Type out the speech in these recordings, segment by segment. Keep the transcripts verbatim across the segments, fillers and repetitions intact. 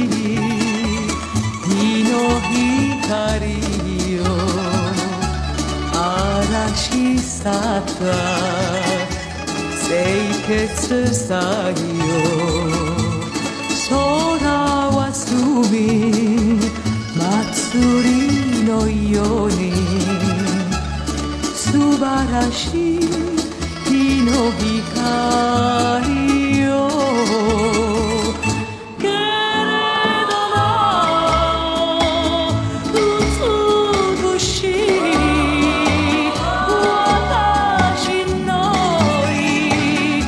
日の光よ嵐去った清潔さよ空は澄み祭りのように素晴らしい日の光よけれども美しい私のい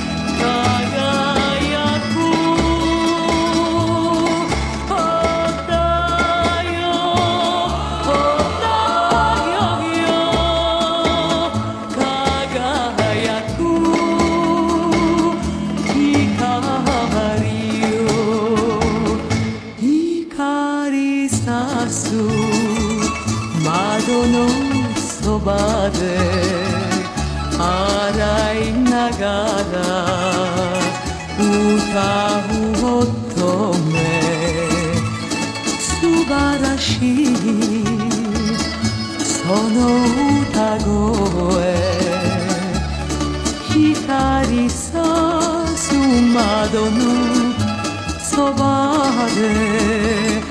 輝くおだよおだよよ輝く光さす窓のそばで洗いながら歌う乙女素晴らしいその歌声光さす窓のそばで